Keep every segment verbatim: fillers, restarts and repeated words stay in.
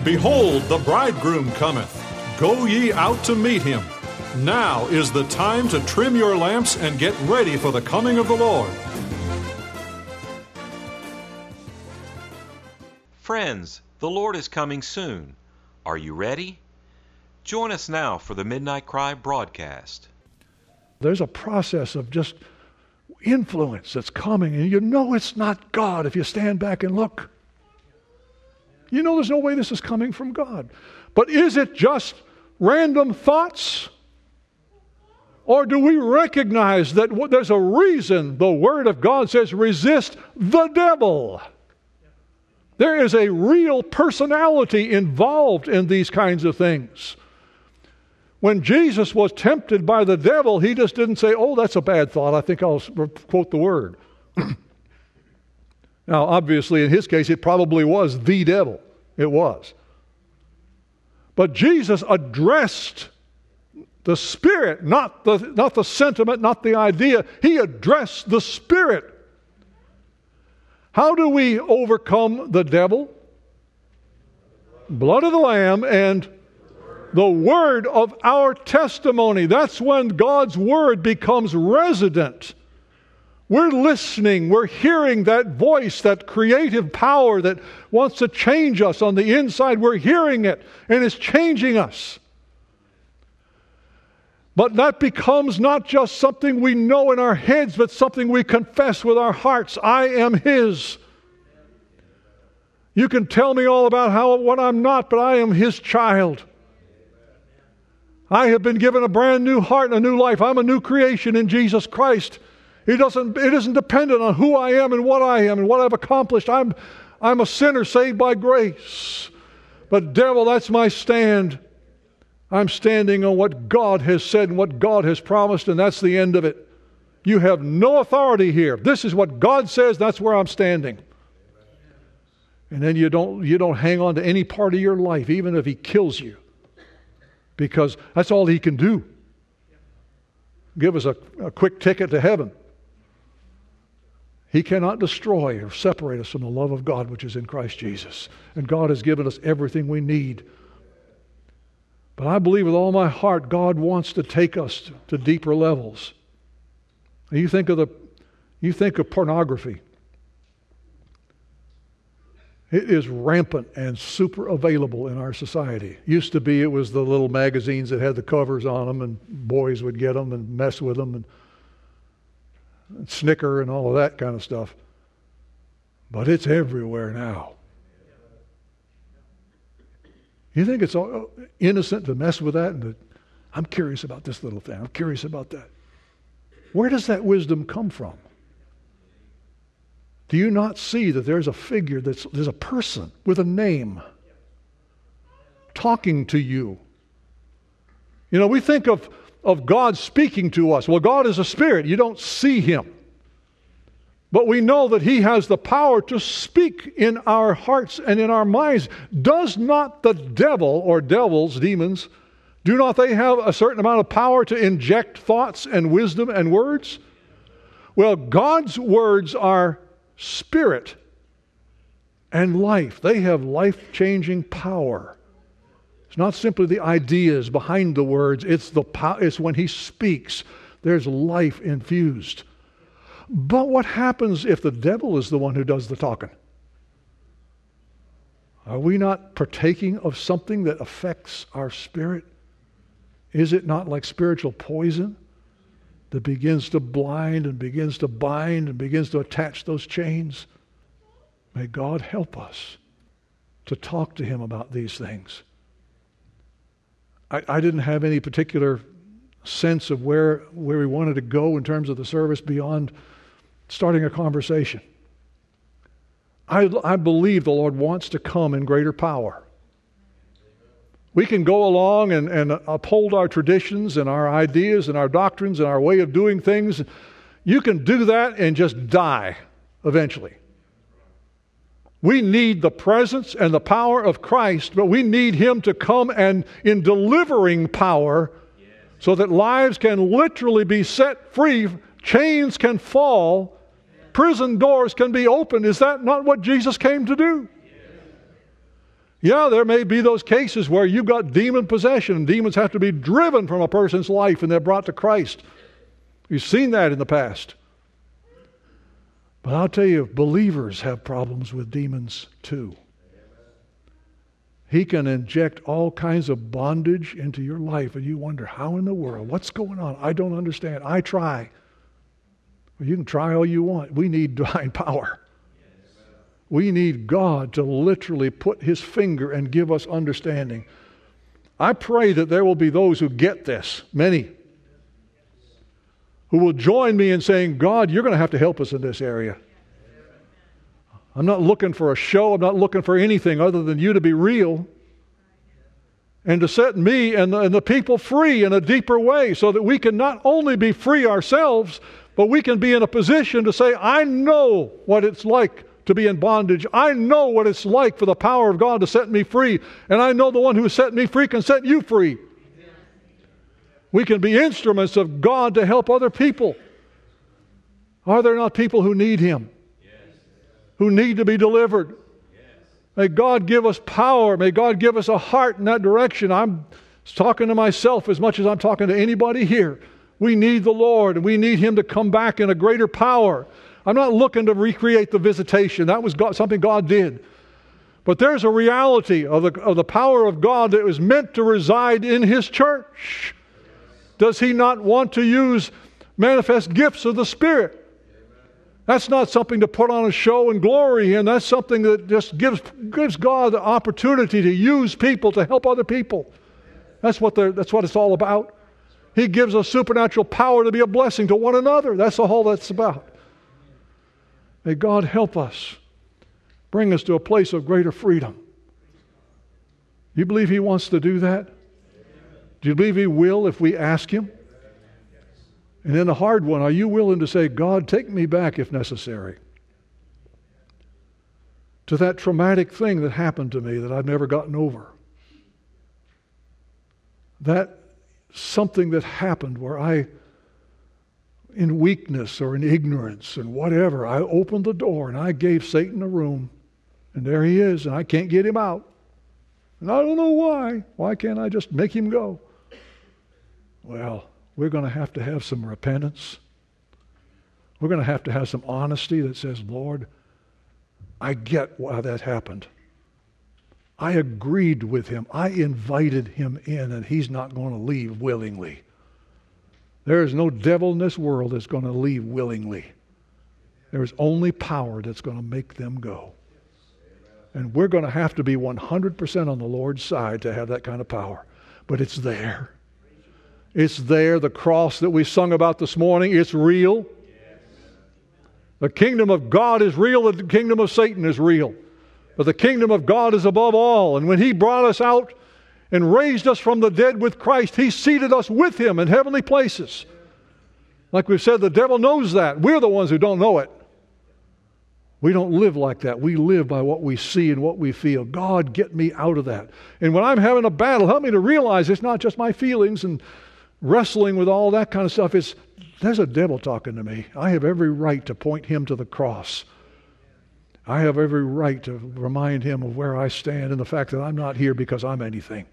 Behold, the bridegroom cometh. Go ye out to meet him. Now is the time to trim your lamps and get ready for the coming of the Lord. Friends, the Lord is coming soon. Are you ready? Join us now for the Midnight Cry broadcast. There's a process of just influence that's coming, and you know it's not God if you stand back and look. You know there's no way this is coming from God. But is it just random thoughts? Or do we recognize that there's a reason the Word of God says resist the devil? There is a real personality involved in these kinds of things. When Jesus was tempted by the devil, he just didn't say, oh, that's a bad thought. I think I'll quote the word. Now, obviously, in his case, it probably was the devil. It was. But Jesus addressed the spirit, not the, not the sentiment, not the idea. He addressed the spirit. How do we overcome the devil? Blood of the Lamb and the word of our testimony. That's when God's word becomes resident. We're listening, we're hearing that voice, that creative power that wants to change us on the inside. We're hearing it, and it's changing us. But that becomes not just something we know in our heads, but something we confess with our hearts. I am His. You can tell me all about how what I'm not, but I am His child. I have been given a brand new heart and a new life. I'm a new creation in Jesus Christ. It doesn't, it isn't dependent on who I am and what I am and what I've accomplished. I'm, I'm a sinner saved by grace. But devil, that's my stand. I'm standing on what God has said and what God has promised, and that's the end of it. You have no authority here. This is what God says, that's where I'm standing. And then you don't, you don't hang on to any part of your life, even if He kills you. Because that's all He can do. Give us a, a quick ticket to heaven. He cannot destroy or separate us from the love of God which is in Christ Jesus. And God has given us everything we need. But I believe with all my heart God wants to take us to, to deeper levels. You think of the you think of pornography. It is rampant and super available in our society. Used to be it was the little magazines that had the covers on them, and boys would get them and mess with them and, and snicker and all of that kind of stuff. But it's everywhere now. You think it's all innocent to mess with that? And to, I'm curious about this little thing. I'm curious about that. Where does that wisdom come from? Do you not see that there's a figure, that's there's a person with a name talking to you? You know, we think of, of God speaking to us. Well, God is a spirit. You don't see Him. But we know that He has the power to speak in our hearts and in our minds. Does not the devil or devils, demons, do not they have a certain amount of power to inject thoughts and wisdom and words? Well, God's words are spirit and life. They have life-changing power. It's not simply the ideas behind the words. It's the pow- It's when He speaks. There's life infused. But what happens if the devil is the one who does the talking? Are we not partaking of something that affects our spirit? Is it not like spiritual poison that begins to blind and begins to bind and begins to attach those chains? May God help us to talk to Him about these things. I, I didn't have any particular sense of where, where we wanted to go in terms of the service beyond starting a conversation. I, I believe the Lord wants to come in greater power. We can go along and, and uphold our traditions and our ideas and our doctrines and our way of doing things. You can do that and just die eventually. We need the presence and the power of Christ, but we need Him to come and in delivering power so that lives can literally be set free, chains can fall, prison doors can be opened. Is that not what Jesus came to do? Yeah, there may be those cases where you've got demon possession, and demons have to be driven from a person's life and they're brought to Christ. We've seen that in the past. But I'll tell you, believers have problems with demons too. He can inject all kinds of bondage into your life, and you wonder, how in the world? What's going on? I don't understand. I try. Well, you can try all you want. We need divine power. We need God to literally put His finger and give us understanding. I pray that there will be those who get this, many, who will join me in saying, God, you're going to have to help us in this area. I'm not looking for a show. I'm not looking for anything other than you to be real and to set me and the, and the people free in a deeper way so that we can not only be free ourselves, but we can be in a position to say, I know what it's like to be in bondage. I know what it's like for the power of God to set me free. And I know the one who set me free can set you free. We can be instruments of God to help other people. Are there not people who need Him? Who need to be delivered? May God give us power. May God give us a heart in that direction. I'm talking to myself as much as I'm talking to anybody here. We need the Lord, and we need Him to come back in a greater power. I'm not looking to recreate the visitation. That was God, something God did. But there's a reality of the, of the power of God that was meant to reside in His church. Does He not want to use manifest gifts of the Spirit? That's not something to put on a show and glory in. That's something that just gives, gives God the opportunity to use people to help other people. That's what, that's what it's all about. He gives us supernatural power to be a blessing to one another. That's all that's about. May God help us, bring us to a place of greater freedom. You believe He wants to do that? Do you believe He will if we ask Him? And then the hard one, are you willing to say, God, take me back if necessary to that traumatic thing that happened to me that I've never gotten over? That something that happened where I, in weakness or in ignorance and whatever, I opened the door and I gave Satan a room, and there he is, and I can't get him out. And I don't know why. Why can't I just make him go? Well, we're going to have to have some repentance. We're going to have to have some honesty that says, Lord, I get why that happened. I agreed with him. I invited him in, and he's not going to leave willingly. There is no devil in this world that's going to leave willingly. There is only power that's going to make them go. And we're going to have to be one hundred percent on the Lord's side to have that kind of power. But it's there. It's there. The cross that we sung about this morning, it's real. The kingdom of God is real. The kingdom of Satan is real. But the kingdom of God is above all. And when He brought us out and raised us from the dead with Christ, He seated us with Him in heavenly places. Like we've said, the devil knows that. We're the ones who don't know it. We don't live like that. We live by what we see and what we feel. God, get me out of that. And when I'm having a battle, help me to realize it's not just my feelings and wrestling with all that kind of stuff. It's, there's a devil talking to me. I have every right to point him to the cross. I have every right to remind him of where I stand and the fact that I'm not here because I'm anything.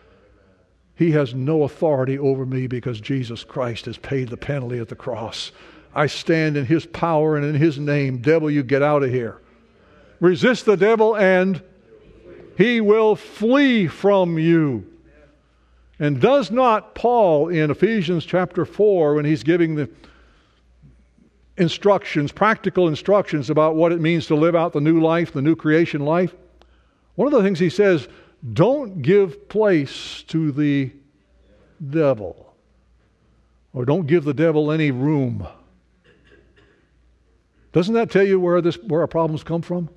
He has no authority over me because Jesus Christ has paid the penalty at the cross. I stand in His power and in His name. Devil, you get out of here. Resist the devil and he will flee from you. And does not Paul in Ephesians chapter four, when he's giving the instructions, practical instructions about what it means to live out the new life, the new creation life, one of the things he says, don't give place to the devil. Or don't give the devil any room. Doesn't that tell you where this where our problems come from?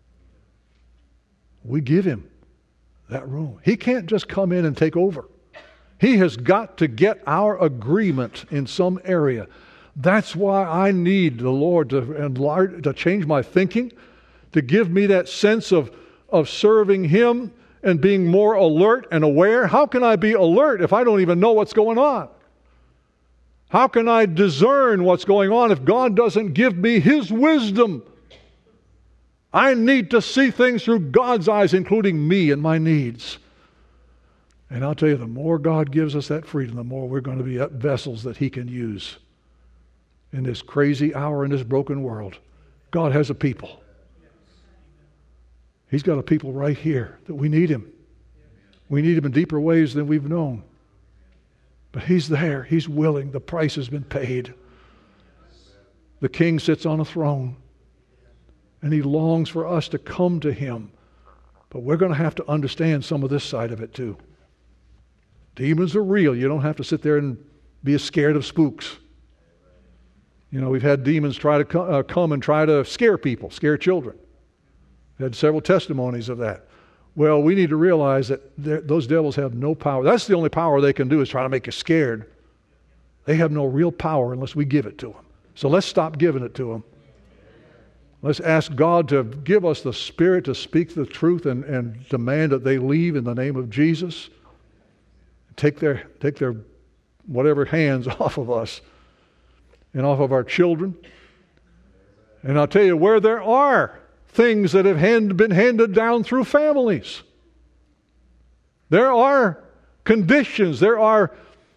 We give him that room. He can't just come in and take over. He has got to get our agreement in some area. That's why I need the Lord to enlarge, to change my thinking, to give me that sense of, of serving Him and being more alert and aware. How can I be alert if I don't even know what's going on? How can I discern what's going on if God doesn't give me His wisdom? I need to see things through God's eyes, including me and my needs. And I'll tell you, the more God gives us that freedom, the more we're going to be vessels that He can use in this crazy hour, in this broken world. God has a people. He's got a people right here that we need Him. We need Him in deeper ways than we've known. But He's there. He's willing. The price has been paid. The King sits on a throne, and He longs for us to come to Him. But we're going to have to understand some of this side of it too. Demons are real. You don't have to sit there and be scared of spooks. You know, we've had demons try to co- uh, come and try to scare people, scare children. We've had several testimonies of that. Well, we need to realize that those devils have no power. That's the only power they can do, is try to make you scared. They have no real power unless we give it to them. So let's stop giving it to them. Let's ask God to give us the Spirit to speak the truth and, and demand that they leave in the name of Jesus. Take their, take their whatever hands off of us and off of our children. And I'll tell you, where there are things that have hand, been handed down through families, there are conditions, there are,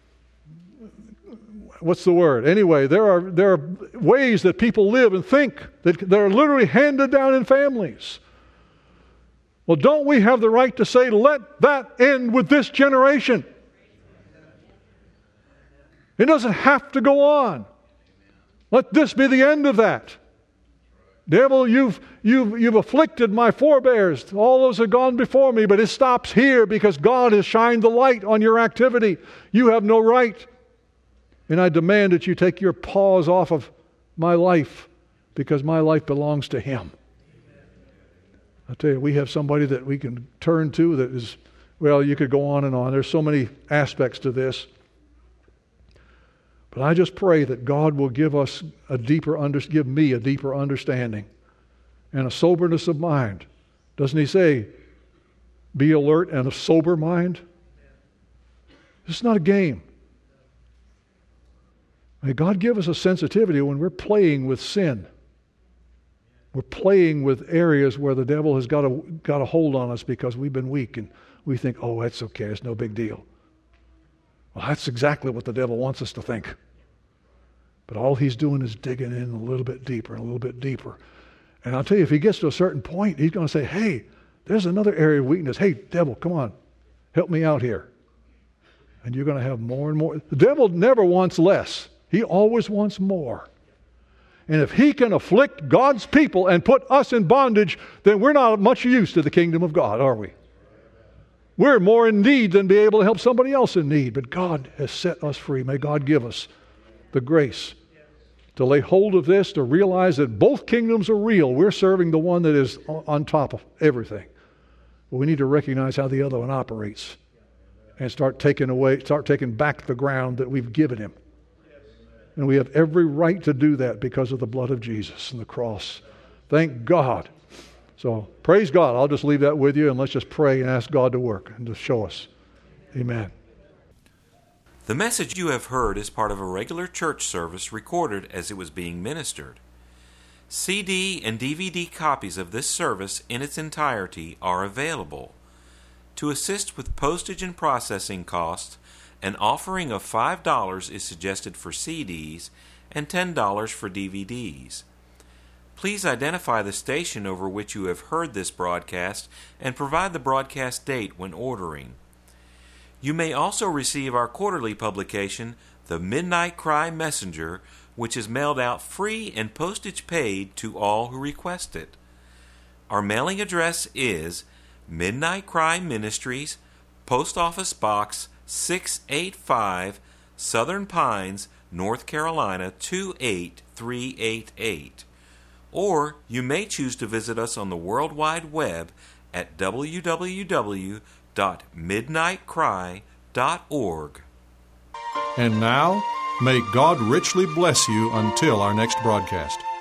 what's the word? Anyway, there are there are ways that people live and think that, that are literally handed down in families. Well, don't we have the right to say, let that end with this generation? It doesn't have to go on. Let this be the end of that. Devil, you've, you've, you've afflicted my forebears. All those have gone before me, but it stops here because God has shined the light on your activity. You have no right. And I demand that you take your paws off of my life, because my life belongs to Him. I tell you, we have somebody that we can turn to that is, well, you could go on and on. There's so many aspects to this. But I just pray that God will give us a deeper, under, give me a deeper understanding and a soberness of mind. Doesn't He say, be alert and of sober mind? It's not a game. May God give us a sensitivity when we're playing with sin. We're playing with areas where the devil has got a, got a hold on us because we've been weak and we think, oh, that's okay, it's no big deal. Well, that's exactly what the devil wants us to think. But all he's doing is digging in a little bit deeper, a little bit deeper. And I'll tell you, if he gets to a certain point, he's going to say, hey, there's another area of weakness. Hey, devil, come on, help me out here. And you're going to have more and more. The devil never wants less. He always wants more. And if he can afflict God's people and put us in bondage, then we're not much use to the kingdom of God, are we? We're more in need than be able to help somebody else in need. But God has set us free. May God give us the grace to lay hold of this, to realize that both kingdoms are real. We're serving the one that is on top of everything. But we need to recognize how the other one operates and start taking away, start taking back the ground that we've given him. And we have every right to do that because of the blood of Jesus and the cross. Thank God. So praise God. I'll just leave that with you, and let's just pray and ask God to work and to show us. Amen. The message you have heard is part of a regular church service recorded as it was being ministered. C D and D V D copies of this service in its entirety are available. To assist with postage and processing costs, an offering of five dollars is suggested for C Ds and ten dollars for D V Ds. Please identify the station over which you have heard this broadcast and provide the broadcast date when ordering. You may also receive our quarterly publication, The Midnight Cry Messenger, which is mailed out free and postage paid to all who request it. Our mailing address is Midnight Cry Ministries, Post Office Box six eighty-five, Southern Pines, North Carolina two eight three eight eight. Or you may choose to visit us on the World Wide Web at w w w dot midnight cry dot org. And now, may God richly bless you until our next broadcast.